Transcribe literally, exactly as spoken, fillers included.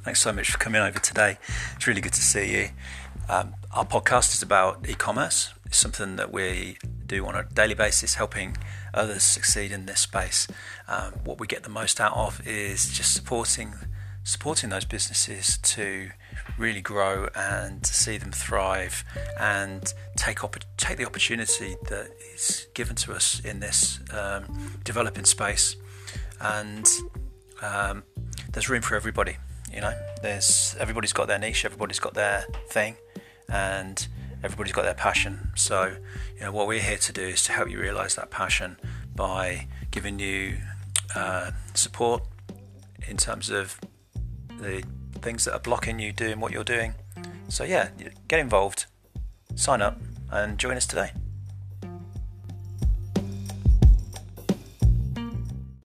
Thanks so much for coming over today. It's really good to see you. Um, our podcast is about e-commerce. It's something that we do on a daily basis, helping others succeed in this space. Um, what we get the most out of is just supporting supporting those businesses to really grow and to see them thrive and take op- take the opportunity that is given to us in this um, developing space. And um, there's room for everybody. You know, there's everybody's got their niche, everybody's got their thing, and everybody's got their passion. So, you know, what we're here to do is to help you realise that passion by giving you uh, support in terms of the things that are blocking you doing what you're doing. So yeah, get involved, sign up, and join us today.